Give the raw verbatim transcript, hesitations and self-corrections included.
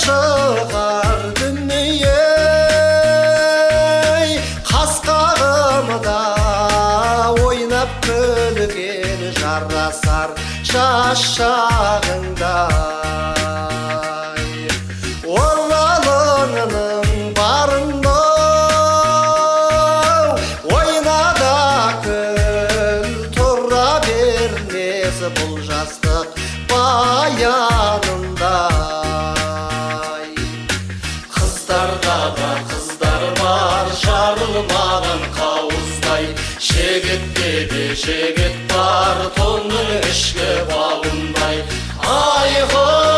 шығар дүние, қас қағымда ойнап күлген жарасар шашағыңдай. Оралыңның барынау, ойна да күл, тұра бермес бұл жастық баянындай. Қыздарда да қыздар бар, жарылмаған қауыздай, жігітте де жігіт бар, тонның ішкі балындай. Айғыр